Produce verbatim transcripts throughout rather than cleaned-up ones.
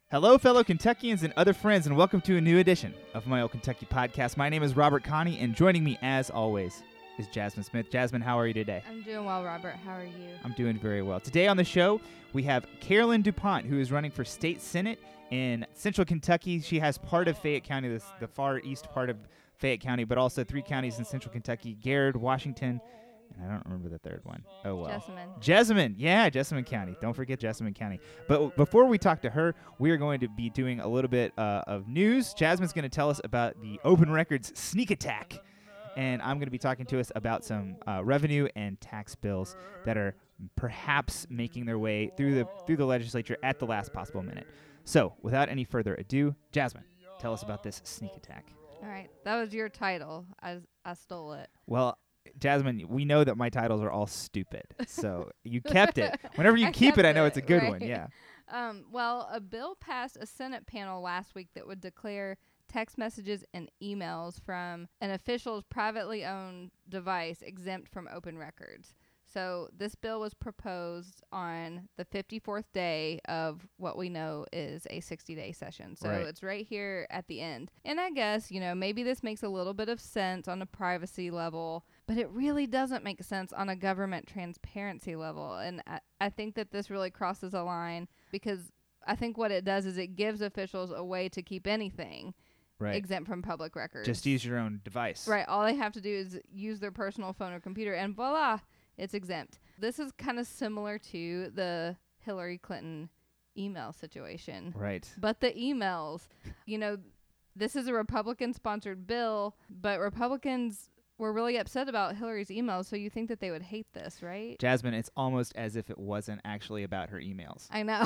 Hello, fellow Kentuckians and other friends, and welcome to a new edition of My Old Kentucky Podcast. My name is Robert Connie, and joining me, as always, is Jasmine Smith. Jasmine, how are you today? I'm doing well, Robert. How are you? I'm doing very well. Today on the show, we have Carolyn DuPont, who is running for state senate in central Kentucky. She has part of Fayette County, this, the far east part of Fayette County, but also three counties in central Kentucky, Garrard, Washington, and I don't remember the third one. Oh, well. Jessamine. Jessamine. Yeah, Jessamine County. Don't forget Jessamine County. But before we talk to her, we are going to be doing a little bit uh, of news. Jasmine's going to tell us about the Open Records sneak attack. And I'm going to be talking to us about some uh, revenue and tax bills that are perhaps making their way through the through the legislature at the last possible minute. So, without any further ado, Jasmine, tell us about this sneak attack. All right. That was your title. I, I stole it. Well, Jasmine, we know that my titles are all stupid, so you kept it. Whenever you I keep it, I know it, it's a good right. one, yeah. Um, well, a bill passed a Senate panel last week that would declare text messages and emails from an official's privately owned device exempt from open records. So this bill was proposed on the fifty-fourth day of what we know is a sixty-day session. So Right. it's right here at the end. And I guess, you know, maybe this makes a little bit of sense on a privacy level, but it really doesn't make sense on a government transparency level. And I, I think that this really crosses a line because I think what it does is it gives officials a way to keep anything Right. exempt from public records. Just use your own device. Right. All they have to do is use their personal phone or computer, and voila, it's exempt. This is kind of similar to the Hillary Clinton email situation. Right. But the emails, you know, this is a Republican-sponsored bill, but Republicans were really upset about Hillary's emails, so you think that they would hate this, right? Jasmine, it's almost as if it wasn't actually about her emails. I know.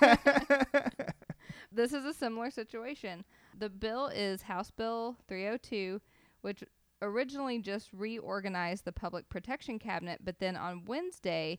This is a similar situation. The bill is House Bill three oh two, which originally just reorganized the Public Protection Cabinet, but then on Wednesday,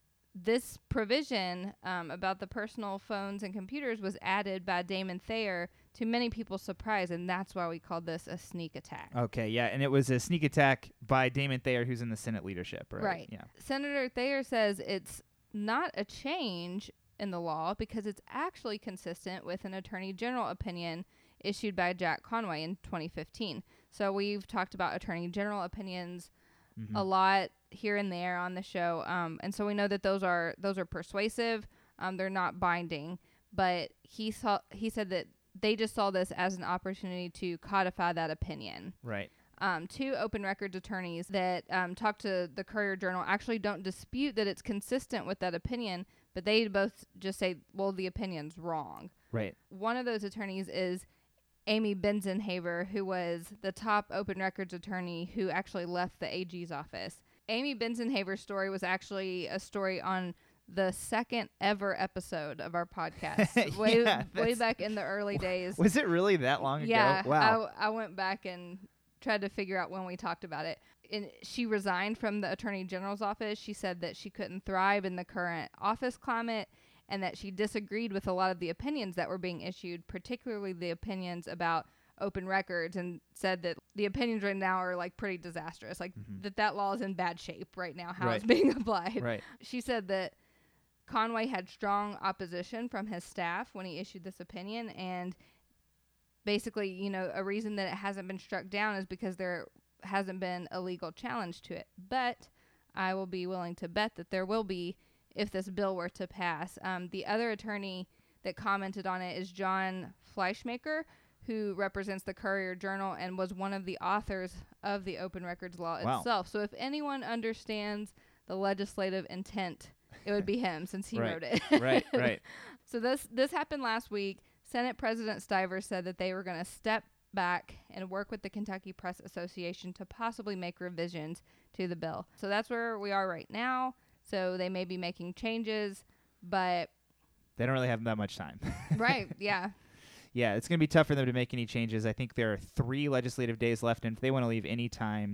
this provision um, about the personal phones and computers was added by Damon Thayer to many people's surprise, and that's why we called this a sneak attack. Okay, yeah, and it was a sneak attack by Damon Thayer, who's in the Senate leadership, right? Right. Yeah. Senator Thayer says it's not a change in the law because it's actually consistent with an Attorney General opinion issued by Jack Conway in twenty fifteen. So we've talked about Attorney General opinions Mm-hmm. a lot here and there on the show, um, and so we know that those are those are persuasive. Um, they're not binding, but he saw he said that they just saw this as an opportunity to codify that opinion. Right. Um, two open records attorneys that um, talked to the Courier Journal actually don't dispute that it's consistent with that opinion, but they both just say, well, the opinion's wrong. Right. One of those attorneys is Amy Benzenhaver, who was the top open records attorney who actually left the A G's office. Amy Benzenhaver's story was actually a story on the second ever episode of our podcast, way, Yeah, way back in the early days. Was it really that long Yeah, ago? Wow. I, I went back and tried to figure out when we talked about it. And she resigned from the Attorney General's office. She said that she couldn't thrive in the current office climate and that she disagreed with a lot of the opinions that were being issued, particularly the opinions about open records, and said that the opinions right now are like pretty disastrous, like Mhm. that that law is in bad shape right now, how Right. it's being applied. Right. She said that Conway had strong opposition from his staff when he issued this opinion, and basically, you know, a reason that it hasn't been struck down is because there hasn't been a legal challenge to it. But I will be willing to bet that there will be if this bill were to pass. Um, the other attorney that commented on it is John Fleischmaker, who represents the Courier Journal and was one of the authors of the open records law Wow. itself. So if anyone understands the legislative intent, it would be him, since he Right. wrote it. Right. Right. So this this happened last week. Senate President Stivers said that they were going to step back and work with the Kentucky Press Association to possibly make revisions to the bill. So that's where we are right now. So they may be making changes, but They don't really have that much time. right, yeah. Yeah, it's going to be tough for them to make any changes. I think there are three legislative days left, and if they want to leave any time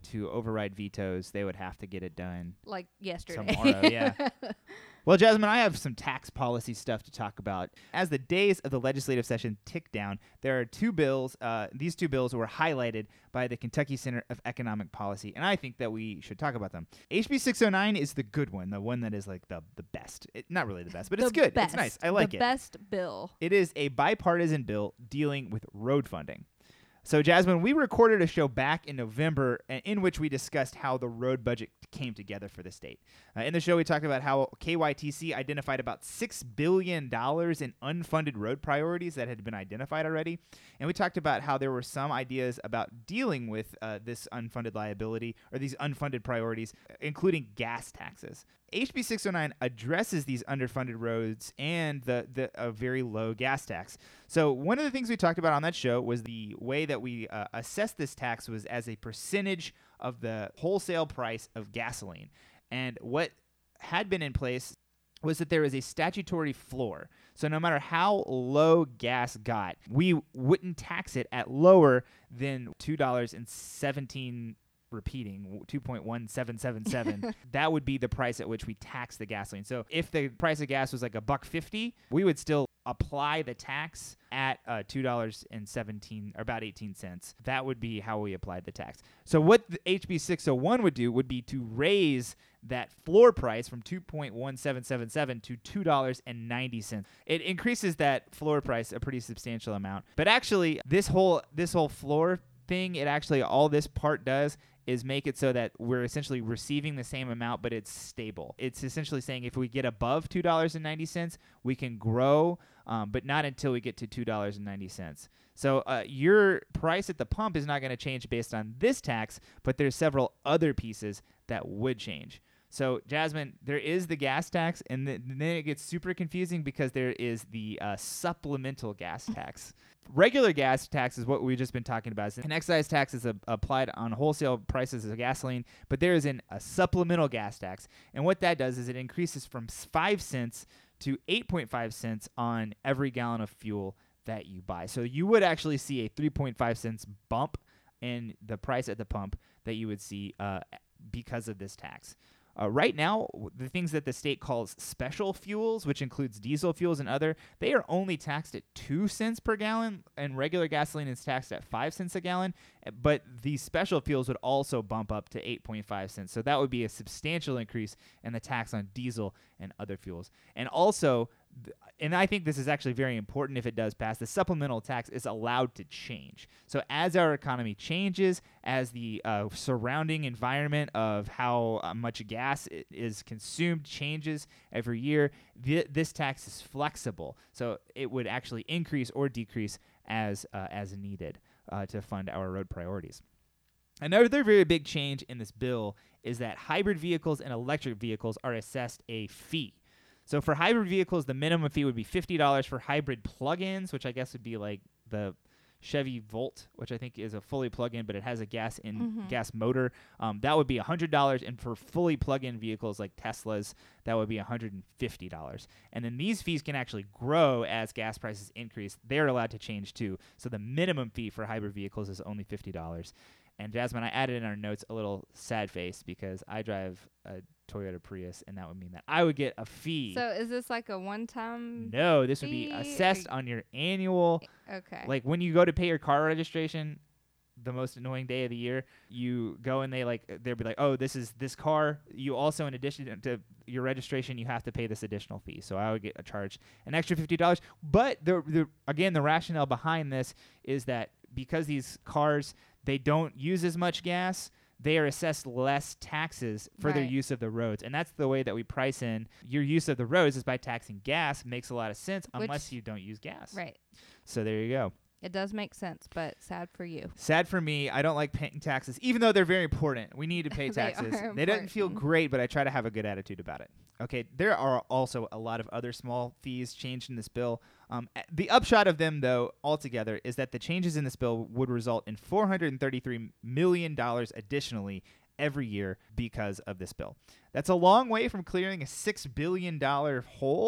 to override vetoes, they would have to get it done Like yesterday. tomorrow. Yeah. Well, Jasmine, I have some tax policy stuff to talk about. As the days of the legislative session tick down, there are two bills. Uh, these two bills were highlighted by the Kentucky Center of Economic Policy, and I think that we should talk about them. H B six oh nine is the good one, the one that is like the the best. It, not really the best, but The it's good. Best. It's nice. I like the it. The best bill. It is a bipartisan bill dealing with road funding. So, Jasmine, we recorded a show back in November uh, in which we discussed how the road budget came together for the state. Uh, in the show, we talked about how K Y T C identified about six billion dollars in unfunded road priorities that had been identified already. And we talked about how there were some ideas about dealing with uh, this unfunded liability or these unfunded priorities, including gas taxes. H B six oh nine addresses these underfunded roads and the, the a very low gas tax. So one of the things we talked about on that show was the way that we uh, assessed this tax was as a percentage of the wholesale price of gasoline. And what had been in place was that there was a statutory floor. So no matter how low gas got, we wouldn't tax it at lower than two dollars and seventeen repeating two point one seven seven seven. That would be the price at which we tax the gasoline. So if the price of gas was like a buck fifty, we would still apply the tax at uh, two dollars and seventeen or about eighteen cents. That would be how we applied the tax. So what the H B six oh one would do would be to raise that floor price from two point one seven seven seven to two dollars and ninety cents. It increases that floor price a pretty substantial amount. But actually, this whole this whole floor thing, it actually all this part does is make it so that we're essentially receiving the same amount, but it's stable. It's essentially saying if we get above two dollars and ninety cents, we can grow, um, but not until we get to two dollars and ninety cents. So uh, your price at the pump is not going to change based on this tax, but there's several other pieces that would change. So, Jasmine, there is the gas tax, and th- then it gets super confusing because there is the uh, supplemental gas tax. Regular gas tax is what we've just been talking about. An excise tax is a, applied on wholesale prices of gasoline, but there is an, a supplemental gas tax. And what that does is it increases from five cents to eight point five cents on every gallon of fuel that you buy. So you would actually see a three point five cents bump in the price at the pump that you would see uh, because of this tax. Uh, right now, the things that the state calls special fuels, which includes diesel fuels and other, they are only taxed at two cents per gallon, and regular gasoline is taxed at five cents a gallon. But these special fuels would also bump up to eight point five cents. So that would be a substantial increase in the tax on diesel and other fuels. And also, and I think this is actually very important if it does pass, the supplemental tax is allowed to change. So as our economy changes, as the uh, surrounding environment of how uh, much gas is consumed changes every year, th- this tax is flexible. So it would actually increase or decrease as uh, as needed uh, to fund our road priorities. Another very big change in this bill is that hybrid vehicles and electric vehicles are assessed a fee. So for hybrid vehicles, the minimum fee would be fifty dollars for hybrid plug-ins, which I guess would be like the Chevy Volt, which I think is a fully plug-in, but it has a gas in Mm-hmm. gas motor. Um, that would be one hundred dollars, and for fully plug-in vehicles like Teslas, that would be one hundred fifty dollars. And then these fees can actually grow as gas prices increase. They're allowed to change too. So the minimum fee for hybrid vehicles is only fifty dollars. And Jasmine, I added in our notes a little sad face because I drive a Toyota Prius, and that would mean that I would get a fee. So is this like a one-time? No, this would be fee? assessed on your annual. Okay. Like when you go to pay your car registration, the most annoying day of the year, you go and they like they'll be like, oh, this is this car. You also, in addition to your registration, you have to pay this additional fee. So I would get a charge an extra fifty dollars. But the the again, the rationale behind this is that because these cars, they don't use as much gas, they are assessed less taxes for Right. their use of the roads. And that's the way that we price in your use of the roads is by taxing gas. Makes a lot of sense Which- unless you don't use gas. Right. So there you go. It does make sense, but sad for you. Sad for me. I don't like paying taxes, even though they're very important. We need to pay They taxes. are They don't feel important. great, but I try to have a good attitude about it. Okay, there are also a lot of other small fees changed in this bill. Um, a- the upshot of them, though, altogether, is that the changes in this bill would result in four hundred thirty-three million dollars additionally every year because of this bill. That's a long way from clearing a six billion dollars hole,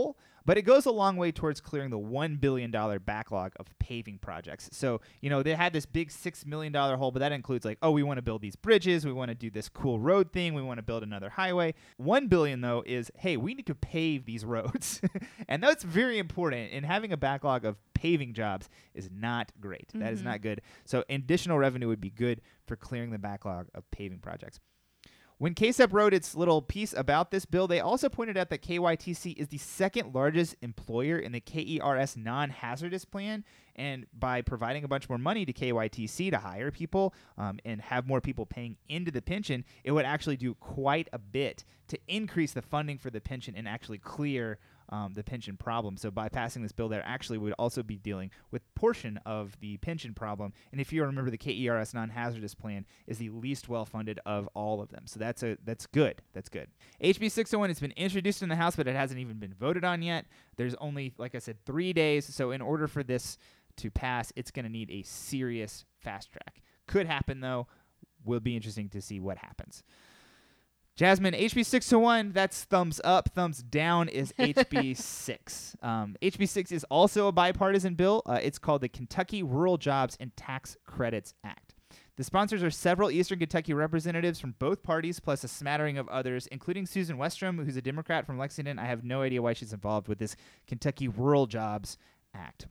But it goes a long way towards clearing the one billion dollars backlog of paving projects. So, you know, they had this big six million dollars hole, but that includes like, oh, we want to build these bridges. We want to do this cool road thing. We want to build another highway. one billion dollars, though, is, hey, we need to pave these roads. And that's very important. And having a backlog of paving jobs is not great. Mm-hmm. That is not good. So additional revenue would be good for clearing the backlog of paving projects. When K S E P wrote its little piece about this bill, they also pointed out that K Y T C is the second largest employer in the K E R S non-hazardous plan, and by providing a bunch more money to K Y T C to hire people um, and have more people paying into the pension, it would actually do quite a bit to increase the funding for the pension and actually clear Um, the pension problem. So by passing this bill, there actually would also be dealing with portion of the pension problem. And if you remember, the K E R S non-hazardous plan is the least well-funded of all of them. So that's a that's good. That's good. H B six oh one has been introduced in the House, but it hasn't even been voted on yet. There's only, like I said, three days. So in order for this to pass, it's going to need a serious fast track. Could happen, though. Will be interesting to see what happens. Jasmine, H B six oh one, that's thumbs up. Thumbs down is H B six. Um, H B six is also a bipartisan bill. Uh, it's called the Kentucky Rural Jobs and Tax Credits Act. The sponsors are several Eastern Kentucky representatives from both parties, plus a smattering of others, including Susan Westrom, who's a Democrat from Lexington. I have no idea why she's involved with this Kentucky Rural Jobs Act.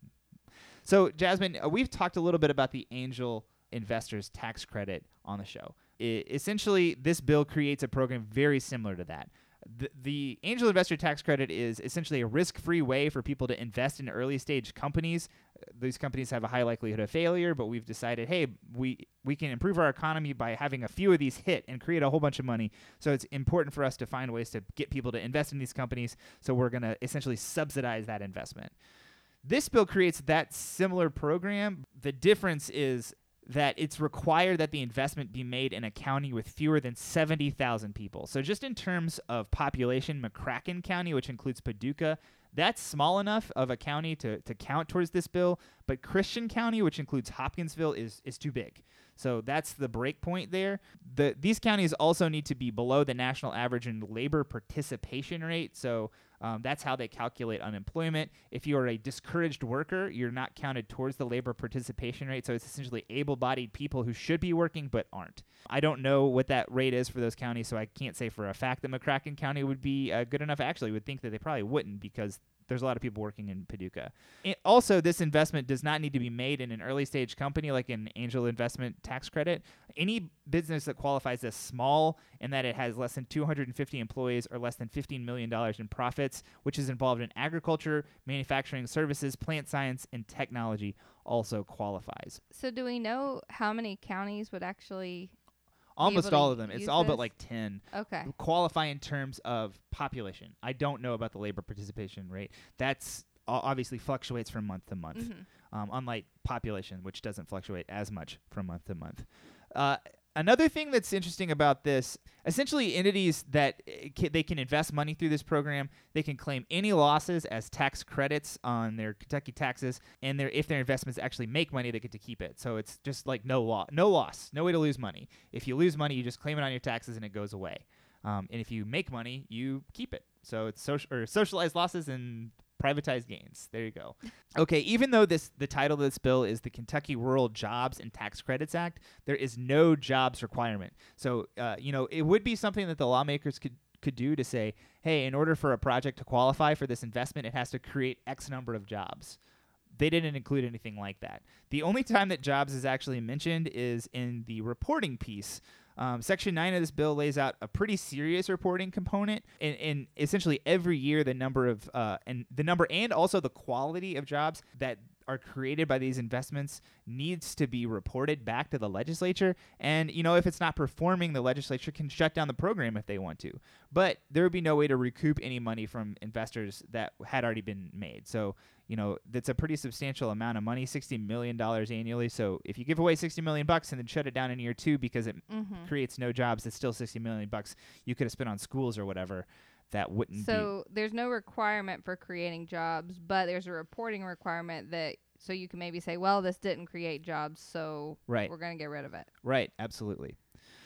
So, Jasmine, uh, we've talked a little bit about the Angel Investors Tax Credit on the show. It, essentially, this bill creates a program very similar to that. The, the Angel Investor Tax Credit is essentially a risk-free way for people to invest in early-stage companies. These companies have a high likelihood of failure, but we've decided, hey, we, we can improve our economy by having a few of these hit and create a whole bunch of money. So it's important for us to find ways to get people to invest in these companies, so we're going to essentially subsidize that investment. This bill creates that similar program. The difference is that it's required that the investment be made in a county with fewer than seventy thousand people. So just in terms of population, McCracken County, which includes Paducah, that's small enough of a county to, to count towards this bill, but Christian County, which includes Hopkinsville, is is too big. So that's the break point there. The, these counties also need to be below the national average in labor participation rate. So um, that's how they calculate unemployment. If you are a discouraged worker, you're not counted towards the labor participation rate. So it's essentially able-bodied people who should be working but aren't. I don't know what that rate is for those counties, so I can't say for a fact that McCracken County would be uh, good enough. Actually, I would think that they probably wouldn't, because there's a lot of people working in Paducah. It also, this investment does not need to be made in an early stage company like an angel investment tax credit. Any business that qualifies as small and that it has less than two hundred fifty employees or less than fifteen million dollars in profits, which is involved in agriculture, manufacturing services, plant science, and technology, also qualifies. So do we know how many counties would actually... Almost all of them. It's all this? but like ten. Okay. Qualify in terms of population. I don't know about the labor participation rate. That's o- obviously fluctuates from month to month, Mm-hmm. um, unlike population, which doesn't fluctuate as much from month to month. Uh, another thing that's interesting about this, essentially entities that uh, ca- they can invest money through this program, they can claim any losses as tax credits on their Kentucky taxes, and their if their investments actually make money, they get to keep it. So it's just like no law, no loss, no way to lose money. If you lose money, you just claim it on your taxes and it goes away. Um, and if you make money, you keep it. So it's social or socialized losses and privatized gains. There you go. Okay, even though this the title of this bill is the Kentucky Rural Jobs and Tax Credits Act, there is no jobs requirement. So, uh, you know, it would be something that the lawmakers could could do to say, hey, in order for a project to qualify for this investment, it has to create X number of jobs. They didn't include anything like that. The only time that jobs is actually mentioned is in the reporting piece. Um, Section nine of this bill lays out a pretty serious reporting component, and, and essentially every year the number of uh, and the number and also the quality of jobs that are created by these investments needs to be reported back to the legislature. And, you know, if it's not performing, the legislature can shut down the program if they want to. But there would be no way to recoup any money from investors that had already been made. So, you know, that's a pretty substantial amount of money, sixty million dollars annually. So if you give away sixty million dollars bucks and then shut it down in year two because it Mm-hmm. creates no jobs, it's still sixty million dollars bucks you could have spent on schools or whatever. That wouldn't be. So there's no requirement for creating jobs, but there's a reporting requirement that so you can maybe say, well, this didn't create jobs, so Right. we're going to get rid of it. Right, absolutely.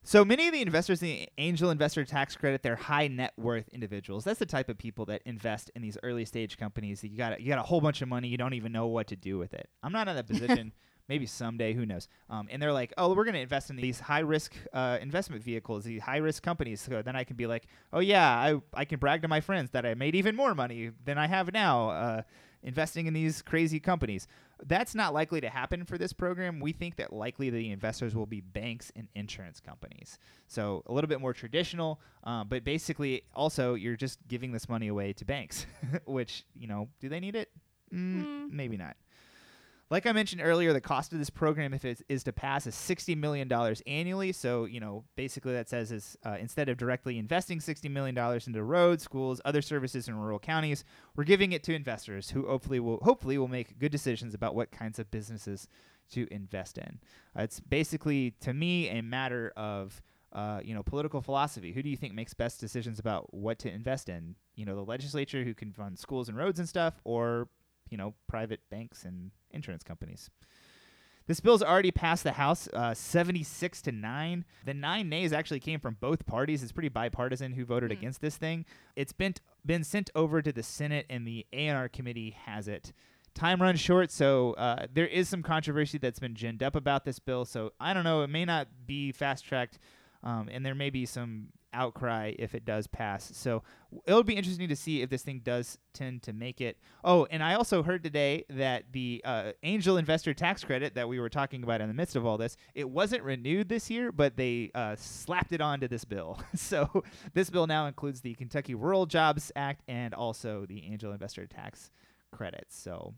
So many of the investors in the angel investor tax credit, they're high net worth individuals. That's the type of people that invest in these early stage companies that you got you got a whole bunch of money, you don't even know what to do with it. I'm not in that position. Maybe someday, who knows? Um, and they're like, oh, we're going to invest in these high-risk uh, investment vehicles, these high-risk companies. So then I can be like, oh, yeah, I, I can brag to my friends that I made even more money than I have now uh, investing in these crazy companies. That's not likely to happen for this program. We think that likely the investors will be banks and insurance companies. So a little bit more traditional, um, but basically also you're just giving this money away to banks, which, you know, do they need it? Mm, mm. Maybe not. Like I mentioned earlier, the cost of this program, if it is to pass, is sixty million dollars annually. So, you know, basically that says is uh, instead of directly investing sixty million dollars into roads, schools, other services in rural counties, we're giving it to investors who hopefully will hopefully will make good decisions about what kinds of businesses to invest in. Uh, it's basically, to me, a matter of uh, you know, political philosophy. Who do you think makes best decisions about what to invest in? You know, the legislature who can fund schools and roads and stuff, or you know, private banks and insurance companies. This bill's already passed the House, uh, seventy-six to nine. The nine nays actually came from both parties. It's pretty bipartisan who voted mm. against this thing. It's been t- been sent over to the Senate, and the A and R committee has it. Time runs short, so uh, there is some controversy that's been ginned up about this bill. So I don't know. It may not be fast-tracked, um, and there may be some outcry if it does pass. So it'll be interesting to see if this thing does tend to make it. Oh, and I also heard today that the uh, angel investor tax credit that we were talking about in the midst of all this, it wasn't renewed this year, but they uh, slapped it onto this bill. So this bill now includes the Kentucky Rural Jobs Act and also the angel investor tax credits. So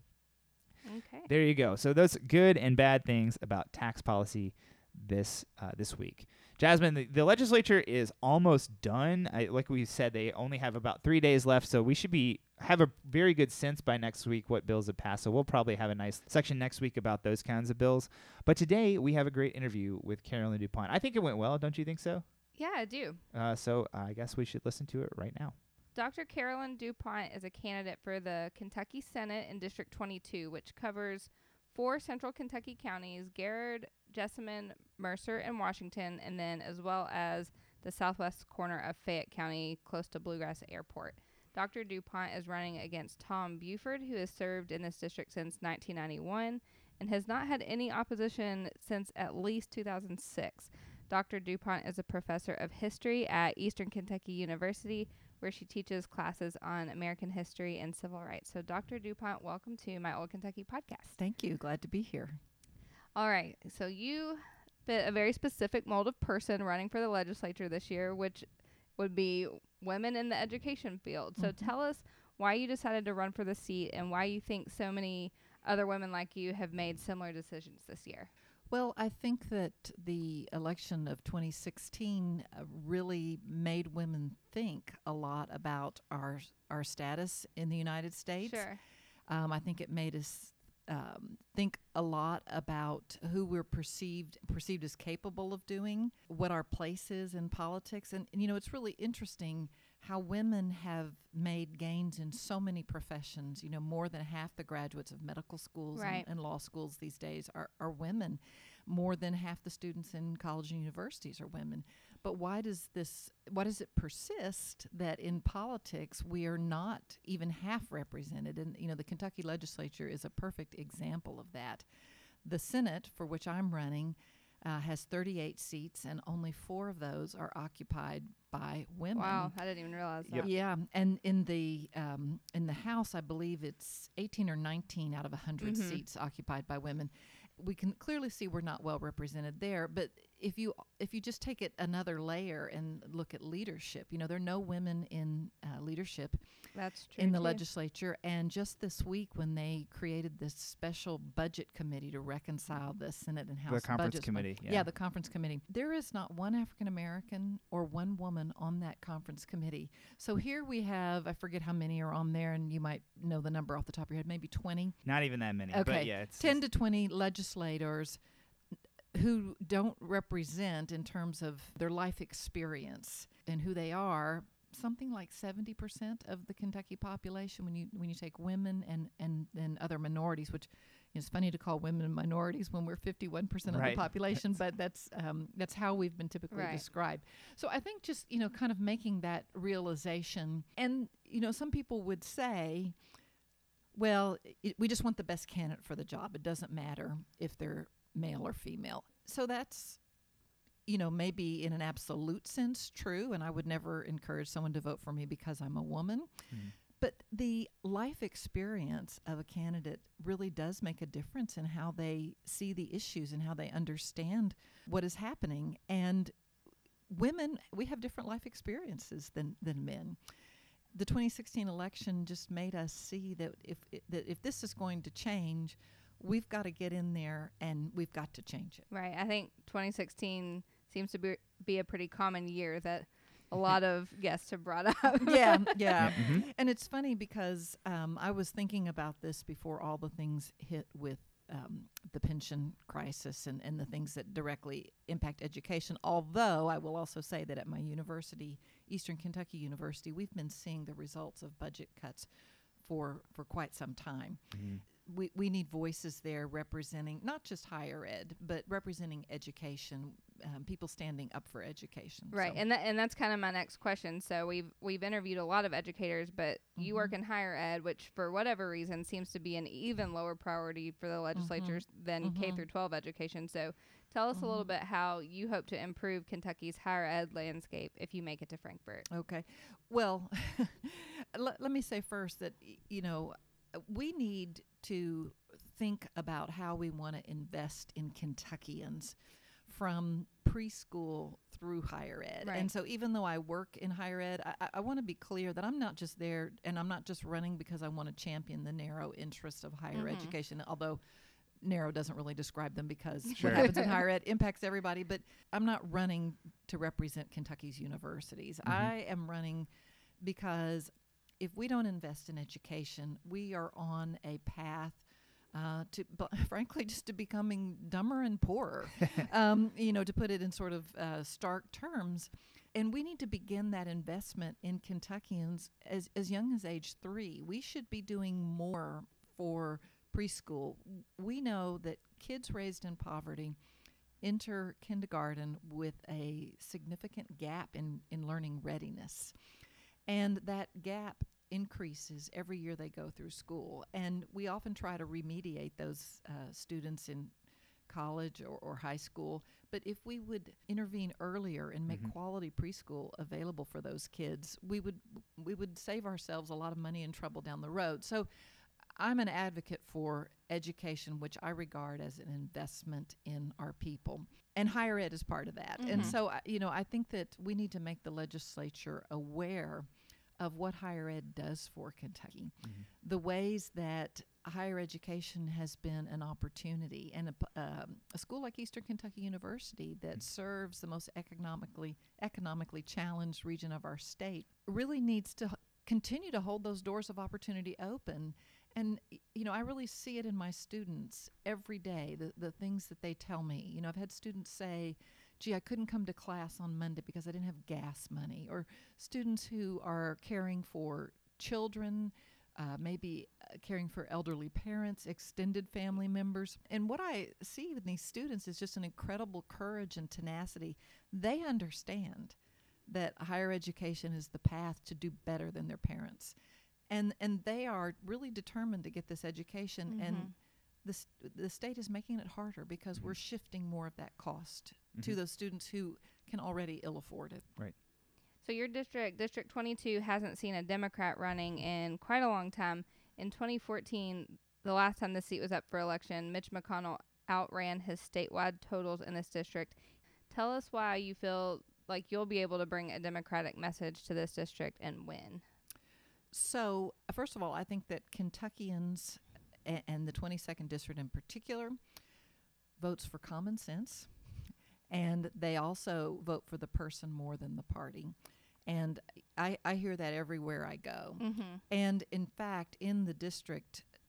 okay. There you go. So those good and bad things about tax policy this uh, this week. Jasmine, the, the legislature is almost done. I, like we said, they only have about three days left, so we should be have a very good sense by next week what bills have passed. So we'll probably have a nice section next week about those kinds of bills. But today we have a great interview with Carolyn DuPont. I think it went well. Don't you think so? Yeah, I do. Uh, so I guess we should listen to it right now. Doctor Carolyn DuPont is a candidate for the Kentucky Senate in District twenty-two, which covers four central Kentucky counties, Garrard, Jessamine, Mercer, and Washington, and then as well as the southwest corner of Fayette County, close to Bluegrass Airport. Doctor DuPont is running against Tom Buford, who has served in this district since nineteen ninety-one and has not had any opposition since at least two thousand six. Doctor DuPont is a professor of history at Eastern Kentucky University, where she teaches classes on American history and civil rights. So, Doctor DuPont, welcome to My Old Kentucky Podcast. Thank you. Glad to be here. All right. So, you fit a very specific mold of person running for the legislature this year, which would be women in the education field. So, mm-hmm. tell us why you decided to run for the seat and why you think so many other women like you have made similar decisions this year. Well, I think that the election of twenty sixteen uh, really made women think a lot about our our status in the United States. Sure. Um, I think it made us um, think a lot about who we're perceived perceived as capable of doing, what our place is in politics. And, and you know, it's really interesting how women have made gains in so many professions. You know, more than half the graduates of medical schools right. and, and law schools these days are, are women. More than half the students in college and universities are women. But why does this, why does it persist that in politics we are not even half represented? And, you know, the Kentucky legislature is a perfect example of that. The Senate, for which I'm running, uh, has thirty-eight seats, and only four of those are occupied by women. Wow, I didn't even realize that. Yep. Yeah, and in the um, in the House, I believe it's eighteen or nineteen out of one hundred mm-hmm. seats occupied by women. We can clearly see we're not well represented there, but if you if you just take it another layer and look at leadership, you know, there are no women in uh, leadership That's true in the too. legislature. And just this week when they created this special budget committee to reconcile the Senate and House the conference budgets, committee, yeah. yeah, the conference committee, there is not one African American or one woman on that conference committee. So here we have, I forget how many are on there, and you might know the number off the top of your head, maybe twenty. Not even that many. Okay, but yeah, it's ten to twenty legislators who don't represent in terms of their life experience and who they are something like seventy percent of the Kentucky population when you when you take women and, and then other minorities, which it's funny to call women minorities when we're fifty-one percent of Right. the population, but that's um, that's how we've been typically Right. described. So I think just, you know, kind of making that realization. And, you know, some people would say, well, it, we just want the best candidate for the job. It doesn't matter if they're male or female. So that's, you know, maybe in an absolute sense true, and I would never encourage someone to vote for me because I'm a woman. Mhm. But the life experience of a candidate really does make a difference in how they see the issues and how they understand what is happening. And women, we have different life experiences than, than men. The twenty sixteen election just made us see that if that if this is going to change, we've got to get in there and we've got to change it. Right. I think twenty sixteen seems to be be a pretty common year that a lot of guests have brought up. yeah, yeah. Mhm. And it's funny because um, I was thinking about this before all the things hit with um, the pension crisis and, and the things that directly impact education. Although I will also say that at my university, Eastern Kentucky University, we've been seeing the results of budget cuts for, for quite some time. Mhm. We, we need voices there representing not just higher ed, but representing education, um, people standing up for education. Right, So- and that and that's kind of my next question. So we've we've interviewed a lot of educators, but you work Mhm. in higher ed, which for whatever reason seems to be an even lower priority for the legislatures than K Mhm. through twelve education. So tell us a little Mhm. bit how you hope to improve Kentucky's higher ed landscape if you make it to Frankfurt. Okay. Well, let, let me say first that, y- you know, we need to think about how we want to invest in Kentuckians from preschool through higher ed. Right. And so even though I work in higher ed, I, I want to be clear that I'm not just there and I'm not just running because I want to champion the narrow interests of higher Mhm. education, although narrow doesn't really describe them because Sure. what happens in higher ed impacts everybody. But I'm not running to represent Kentucky's universities. Mhm. I am running because if we don't invest in education, we are on a path uh, to, bu- frankly, just to becoming dumber and poorer, um, you know, to put it in sort of uh, stark terms. And we need to begin that investment in Kentuckians as, as young as age three. We should be doing more for preschool. We know that kids raised in poverty enter kindergarten with a significant gap in, in learning readiness. And that gap increases every year they go through school. And we often try to remediate those uh, students in college or, or high school. But if we would intervene earlier and make Mhm. quality preschool available for those kids, we would we would save ourselves a lot of money and trouble down the road. So I'm an advocate for education, which I regard as an investment in our people. And higher ed is part of that. And Mhm. so, I- you know, I think that we need to make the legislature aware of what higher ed does for Kentucky, Mhm. the ways that higher education has been an opportunity. And a, p- um, a school like Eastern Kentucky University that Mhm. serves the most economically economically challenged region of our state really needs to h- continue to hold those doors of opportunity open. And, y- you know, I really see it in my students every day, the, the things that they tell me. You know, I've had students say, gee, I couldn't come to class on Monday because I didn't have gas money. Or students who are caring for children, uh, maybe uh, caring for elderly parents, extended family members. And what I see in these students is just an incredible courage and tenacity. They understand that higher education is the path to do better than their parents. And and they are really determined to get this education, Mhm. and the st- the state is making it harder because we're shifting more of that cost to Mhm. those students who can already ill afford it. So your district, District twenty-two, hasn't seen a Democrat running in quite a long time. In twenty fourteen, the last time the seat was up for election, Mitch McConnell outran his statewide totals in this district. Tell us why you feel like you'll be able to bring a Democratic message to this district and win. So, uh, first of all, I think that Kentuckians a- and the twenty-second district in particular votes for common sense, and they also vote for the person more than the party. And I, I hear that everywhere I go. Mm-hmm. And in fact, in the district,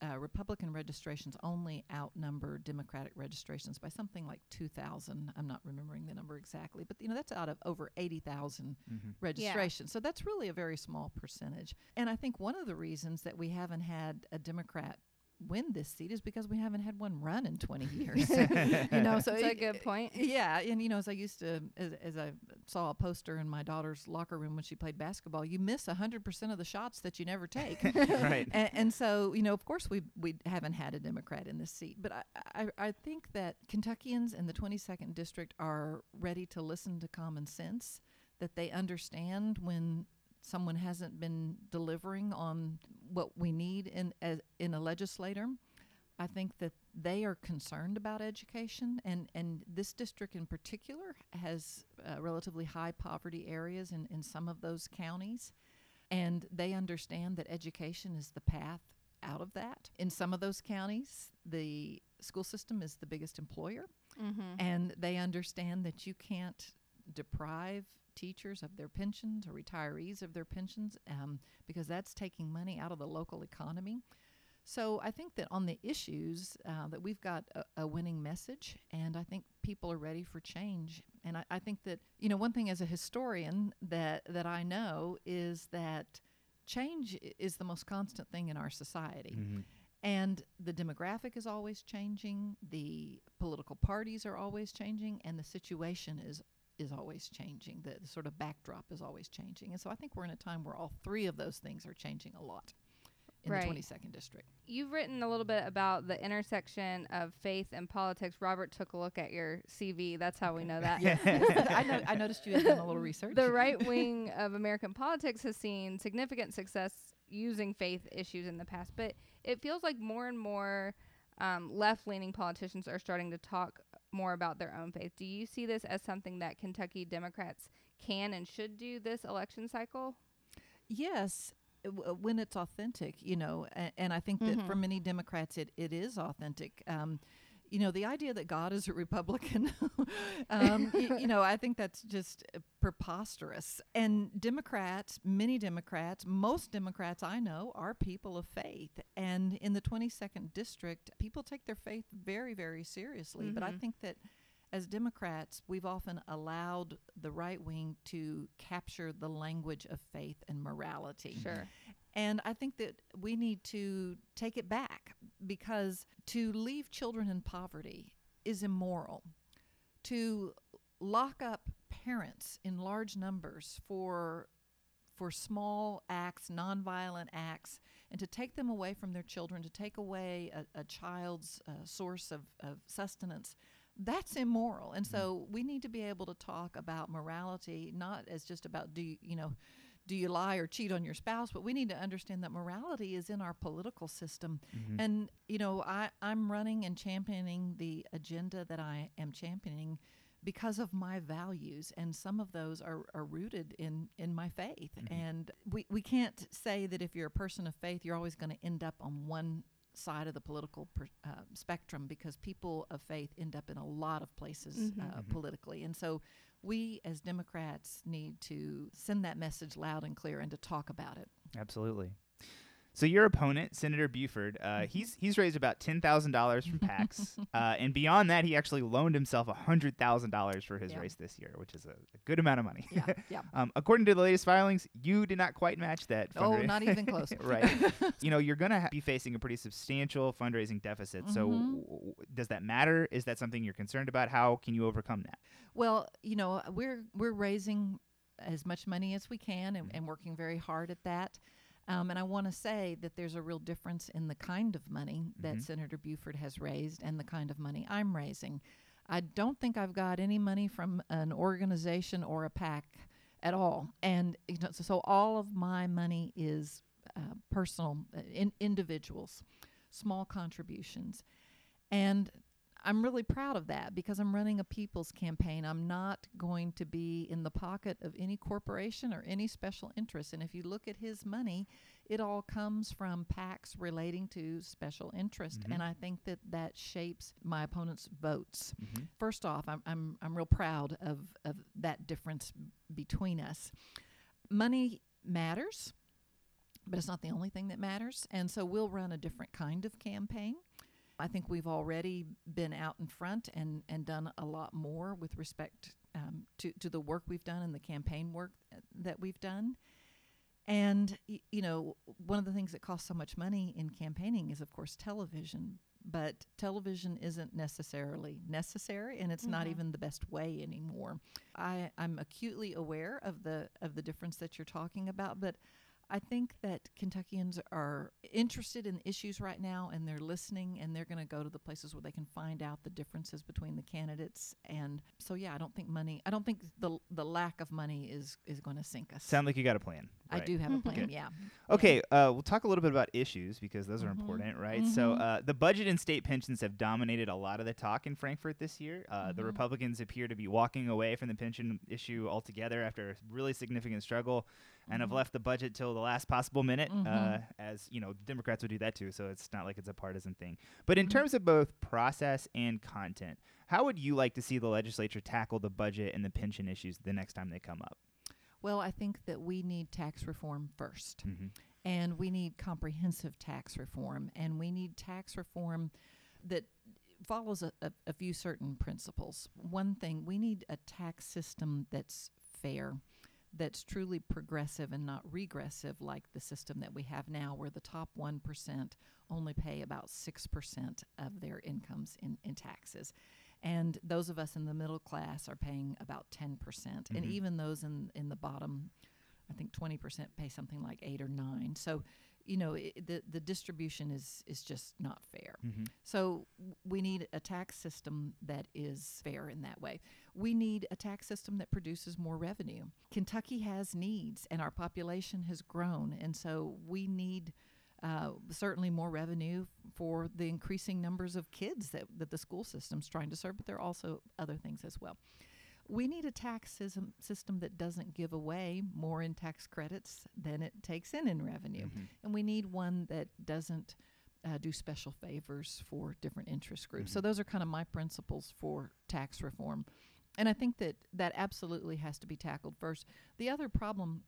uh, Republican registrations only outnumber Democratic registrations by something like two thousand. I'm not remembering the number exactly, but you know that's out of over eighty thousand Mm-hmm. registrations. So that's really a very small percentage. And I think one of the reasons that we haven't had a Democrat win this seat is because we haven't had one run in twenty years. you know, so That's a it- good point. Yeah, and you know, as I used to, as, as I saw a poster in my daughter's locker room when she played basketball, you miss a hundred percent of the shots that you never take. Right. And, and so, you know, of course, we we haven't had a Democrat in this seat, but I, I I think that Kentuckians in the twenty-second district are ready to listen to common sense, that they understand when someone hasn't been delivering on what we need in as in a legislator. I think that they are concerned about education, and, and this district in particular has uh, relatively high poverty areas in, in some of those counties, and they understand that education is the path out of that. In some of those counties, the school system is the biggest employer, Mm-hmm. and they understand that you can't deprive teachers of their pensions or retirees of their pensions um, because that's taking money out of the local economy. So I think that on the issues uh, that we've got a, a winning message, and I think people are ready for change. And I, I think that, you know, one thing as a historian that, that I know is that change i- is the most constant thing in our society. Mm-hmm. And the demographic is always changing, the political parties are always changing, and the situation is is always changing. The, the sort of backdrop is always changing. And so I think we're in a time where all three of those things are changing a lot in Right. the twenty-second district. You've written a little bit about the intersection of faith and politics. Robert took a look at your C V. That's how we know that. Yeah. I, know, I noticed you had done a little research. The right wing of American politics has seen significant success using faith issues in the past, but it feels like more and more um, left-leaning politicians are starting to talk more about their own faith. Do you see this as something that Kentucky Democrats can and should do this election cycle? Yes, w- uh, when it's authentic, you know, and, and I think that for Mhm. many Democrats, it, it is authentic. Um, you know, the idea that God is a Republican, um, y- you know, I think that's just uh, preposterous. And Democrats, many Democrats, most Democrats I know are people of faith. And in the twenty-second district, people take their faith very, very seriously. But I Mhm. think that as Democrats, we've often allowed the right wing to capture the language of faith and morality. Sure. And I think that we need to take it back, because to leave children in poverty is immoral. To lock up parents in large numbers for for small acts, nonviolent acts, and to take them away from their children, to take away a, a child's uh, source of, of sustenance, that's immoral. And so we need to be able to talk about morality, not as just about, do you, you know, do you lie or cheat on your spouse, but we need to understand that morality is in our political system. Mm-hmm. And, you know, I, I'm running and championing the agenda that I am championing because of my values, and some of those are, are rooted in, in my faith. Mhm. And we, we can't say that if you're a person of faith, you're always going to end up on one side of the political per, uh, spectrum, because people of faith end up in a lot of places Mhm. uh, Mhm. politically. And so we as Democrats need to send that message loud and clear and to talk about it. Absolutely. So your opponent, Senator Buford, uh, he's he's raised about ten thousand dollars from PACs, uh, and beyond that, he actually loaned himself a hundred thousand dollars for his Yeah. race this year, which is a, a good amount of money. Yeah, yeah. um, according to the latest filings, you did not quite match that. Oh, fundra- not even close. Right. You know, you're gonna ha- be facing a pretty substantial fundraising deficit. So, Mhm. w- w- does that matter? Is that something you're concerned about? How can you overcome that? Well, you know, we're we're raising as much money as we can, and, and working very hard at that. Um, and I want to say that there's a real difference in the kind of money that Mhm. Senator Buford has raised and the kind of money I'm raising. I don't think I've got any money from an organization or a PAC at all. And you know, so, so all of my money is uh, personal, uh, in, individuals, small contributions. And I'm really proud of that, because I'm running a people's campaign. I'm not going to be in the pocket of any corporation or any special interest. And if you look at his money, it all comes from PACs relating to special interest. Mhm. And I think that that shapes my opponent's votes. Mm-hmm. First off, I'm I'm I'm real proud of of that difference between us. Money matters. but it's not the only thing that matters. And so we'll run a different kind of campaign. I think we've already been out in front and, and done a lot more with respect um, to, to the work we've done and the campaign work that we've done. And, y- you know, one of the things that costs so much money in campaigning is, of course, television. But television isn't necessarily necessary, and it's mm-hmm. not even the best way anymore. I, I'm acutely aware of the of the difference that you're talking about, but I think that Kentuckians are interested in issues right now, and they're listening, and they're going to go to the places where they can find out the differences between the candidates. And so, yeah, I don't think money. I don't think the the lack of money is is going to sink us. Sound like you got a plan. I right. do have a plan. Okay. Yeah. Okay, yeah. uh, we'll talk a little bit about issues because those are mm-hmm. important, right? Mm-hmm. So uh, the budget and state pensions have dominated a lot of the talk in Frankfort this year. Uh, mm-hmm. The Republicans appear to be walking away from the pension issue altogether after a really significant struggle, and mm-hmm. have left the budget till the last possible minute, mm-hmm. uh, as you know, Democrats would do that too. So it's not like it's a partisan thing. But in mm-hmm. terms of both process and content, how would you like to see the legislature tackle the budget and the pension issues the next time they come up? Well, I think that we need tax reform first, mm-hmm. and we need comprehensive tax reform, and we need tax reform that follows a, a, a few certain principles. One thing, we need a tax system that's fair, that's truly progressive and not regressive like the system that we have now, where the top one percent only pay about six percent of their incomes in, in taxes. And those of us in the middle class are paying about ten percent. Mm-hmm. And even those in, in the bottom, I think twenty percent pay something like eight or nine. So, you know, it, the, the distribution is, is just not fair. Mm-hmm. So w- we need a tax system that is fair in that way. We need a tax system that produces more revenue. Kentucky has needs, and our population has grown. And so we need Uh, certainly more revenue for the increasing numbers of kids that, that the school system's trying to serve, but there are also other things as well. We need a tax system, system that doesn't give away more in tax credits than it takes in in revenue. Mm-hmm. And we need one that doesn't uh, do special favors for different interest groups. Mm-hmm. So those are kind of my principles for tax reform. And I think that that absolutely has to be tackled first. The other problem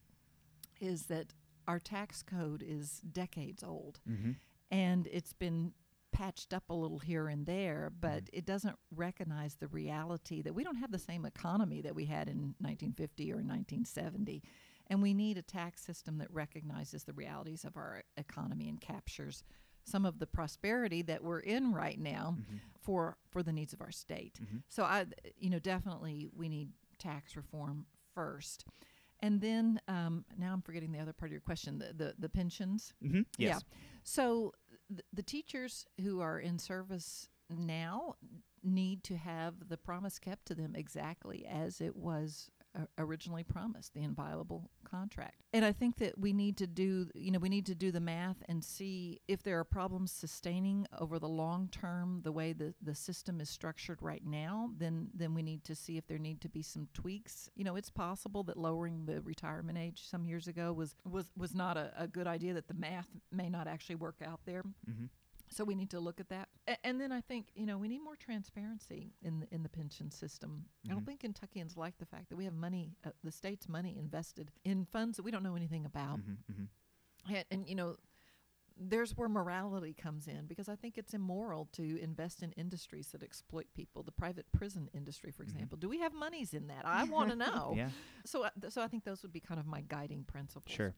is that our tax code is decades old, mm-hmm. and it's been patched up a little here and there, but mm-hmm. it doesn't recognize the reality that we don't have the same economy that we had in nineteen fifty or nineteen seventy, and we need a tax system that recognizes the realities of our economy and captures some of the prosperity that we're in right now mm-hmm. for for the needs of our state. Mm-hmm. So I, you know, definitely we need tax reform first. And then um, now I'm forgetting the other part of your question, the the, the pensions. Mm-hmm. Yes. Yeah. So th- the teachers who are in service now need to have the promise kept to them exactly as it was uh, originally promised, the inviolable contract. And I think that we need to do, you know, we need to do the math and see if there are problems sustaining over the long term the way the, the system is structured right now, then then we need to see if there need to be some tweaks. You know, it's possible that lowering the retirement age some years ago was was, was not a, a good idea, that the math may not actually work out there. Mm-hmm. So we need to look at that. A- and then I think, you know, we need more transparency in the, in the pension system. Mm-hmm. I don't think Kentuckians like the fact that we have money, uh, the state's money invested in funds that we don't know anything about. Mm-hmm. Mm-hmm. And, and, you know, there's where morality comes in, because I think it's immoral to invest in industries that exploit people. The private prison industry, for Mm-hmm. example. Do we have monies in that? I want to know. Yeah. So, uh, th- so I think those would be kind of my guiding principles. Sure.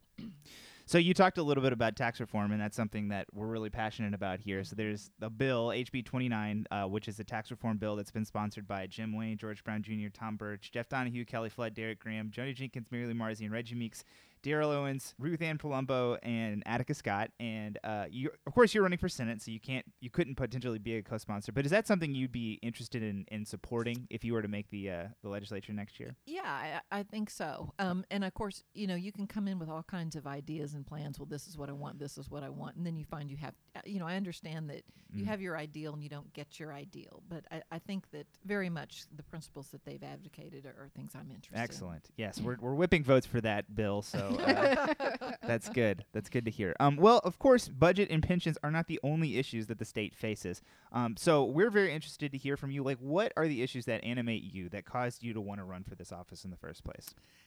So you talked a little bit about tax reform, and that's something that we're really passionate about here. So there's the bill, H B twenty-nine, uh, which is a tax reform bill that's been sponsored by Jim Wayne, George Brown Junior, Tom Birch, Jeff Donahue, Kelly Flood, Derek Graham, Joni Jenkins, Mary Lou Marzi, and Reggie Meeks, Daryl Owens, Ruth Ann Palumbo, and Attica Scott. And uh, you, of course, you're running for Senate, so you can't, you couldn't potentially be a co-sponsor. But is that something you'd be interested in, in supporting if you were to make the uh, the legislature next year? Yeah, I, I think so. Um, and of course, you know, you can come in with all kinds of ideas and plans. Well, this is what I want. This is what I want. And then you find you have, uh, you know, I understand that you Mm. have your ideal and you don't get your ideal. But I, I think that very much the principles that they've advocated are, are things I'm interested Excellent. Yes, we're we're whipping votes for that bill, so uh, that's good. That's good to hear. Um, well, of course, budget and pensions are not the only issues that the state faces. Um, so we're very interested to hear from you. Like, what are the issues that animate you, that caused you to want to run for this office in the first place?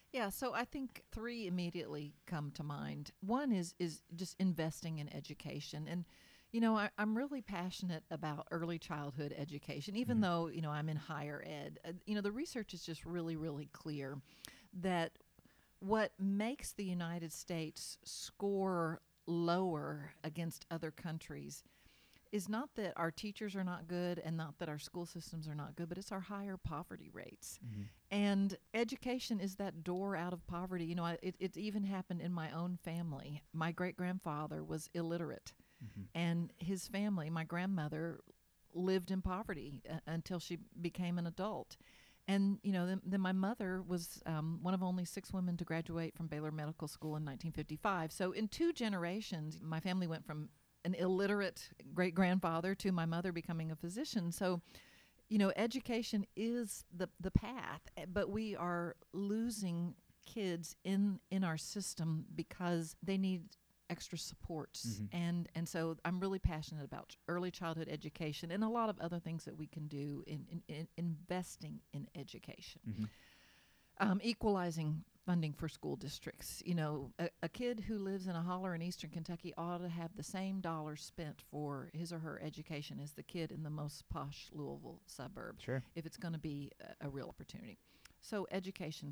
Yeah, so I think three immediately come to mind. One is is just investing in education. And, you know, I, I'm really passionate about early childhood education, even Mhm. though, you know, I'm in higher ed. Uh, you know, the research is just really, really clear that what makes the United States score lower against other countries is not that our teachers are not good and not that our school systems are not good, but it's our higher poverty rates. Mhm. And education is that door out of poverty. You know, I, it, it even happened in my own family. My great-grandfather was illiterate, Mhm. and his family, my grandmother, lived in poverty uh, until she became an adult. And, you know, then, then my mother was um, one of only six women to graduate from Baylor Medical School in nineteen fifty-five. So in two generations, my family went from an illiterate great-grandfather to my mother becoming a physician. So, you know, education is the the path, eh, but we are losing kids in in our system because they need extra supports. Mhm. And and so I'm really passionate about early childhood education and a lot of other things that we can do in, in, in investing in education. Mhm. Um, equalizing funding for school districts. You know, a, a kid who lives in a holler in eastern Kentucky ought to have the same dollars spent for his or her education as the kid in the most posh Louisville suburb, Sure. if it's going to be a, a real opportunity. So education.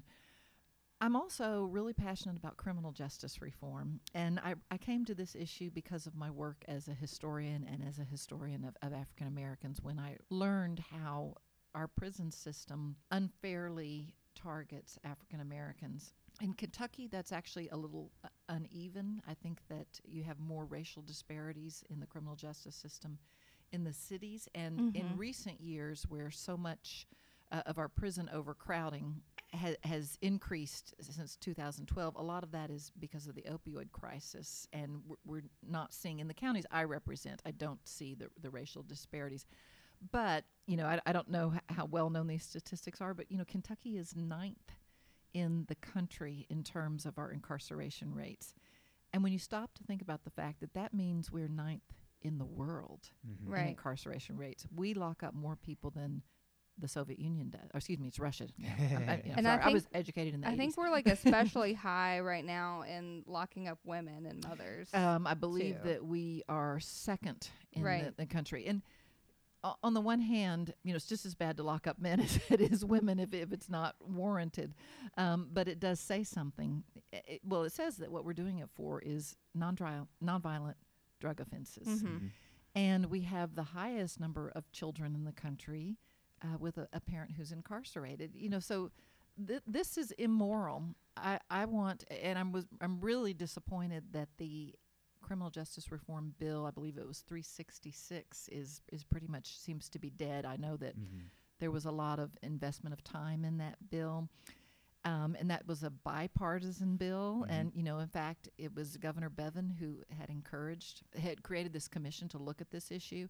I'm also really passionate about criminal justice reform, and I, I came to this issue because of my work as a historian and as a historian of, of African Americans when I learned how our prison system unfairly targets African Americans. In Kentucky, that's actually a little uh, uneven. I think that you have more racial disparities in the criminal justice system in the cities, and Mhm. in recent years where so much uh, of our prison overcrowding ha- has increased since two thousand twelve, a lot of that is because of the opioid crisis, and we're, we're not seeing in the counties I represent, I don't see the, the racial disparities. But, you know, I, I don't know h- how well known these statistics are, but, you know, Kentucky is ninth in the country in terms of our incarceration rates. And when you stop to think about the fact that that means we're ninth in the world Mhm. in Right. incarceration rates, we lock up more people than the Soviet Union does. Or excuse me, it's Russia. Yeah. I'm- I, you know, And I sorry, I think- was educated in the I eighties. think we're like especially high right now in locking up women and mothers. Um, I believe too. that we are second in Right. the, the country. And uh, on the one hand, you know, it's just as bad to lock up men as it is women if, if it's not warranted. Um, but it does say something. It, it- well, it says that what we're doing it for is non-dri- nonviolent drug offenses. Mhm. Mhm. And we have the highest number of children in the country uh, with a, a parent who's incarcerated. You know, so th- this is immoral. I, I want, and I'm was I'm really disappointed that the criminal justice reform bill, I believe it was three sixty-six, is is pretty much seems to be dead. I know that Mhm. there was a lot of investment of time in that bill. Um, and that was a bipartisan bill. Mhm. And, you know, in fact, it was Governor Bevin who had encouraged, had created this commission to look at this issue.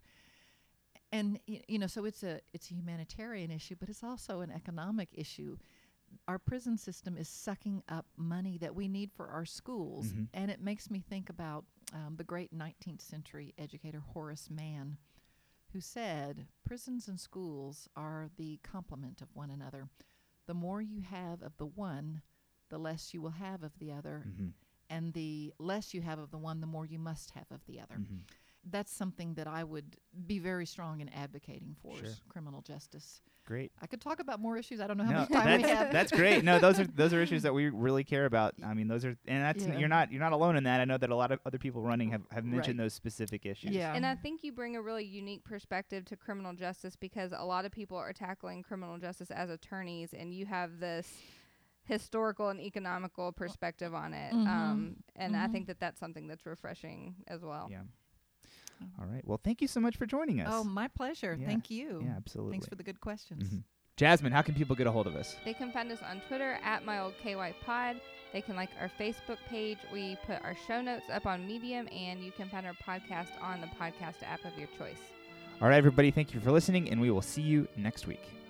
And, y- you know, so it's a, it's a humanitarian issue, but it's also an economic issue. Our prison system is sucking up money that we need for our schools. Mhm. And it makes me think about um, the great nineteenth century educator Horace Mann, who said, prisons and schools are the complement of one another. The more you have of the one, the less you will have of the other. Mhm. And the less you have of the one, the more you must have of the other. Mhm. That's something that I would be very strong in advocating for, Sure. is criminal justice. Great. I could talk about more issues. I don't know how No, much time that's, we have. that's great. No, those are those are issues that we really care about. I mean, those are, and that's Yeah. you're not you're not alone in that. I know that a lot of other people running have, have mentioned Right. those specific issues. Yeah. And I think you bring a really unique perspective to criminal justice because a lot of people are tackling criminal justice as attorneys, and you have this historical and economical perspective on it. Mhm. Um, and I Mhm. think that that's something that's refreshing as well. Yeah. All right. Well, thank you so much for joining us. Oh, my pleasure. Yeah. Thank you. Yeah, absolutely. Thanks for the good questions. Mhm. Jasmine, how can people get a hold of us? They can find us on Twitter at my old K Y pod. They can like our Facebook page. We put our show notes up on Medium, and you can find our podcast on the podcast app of your choice. All right, everybody. Thank you for listening, and we will see you next week.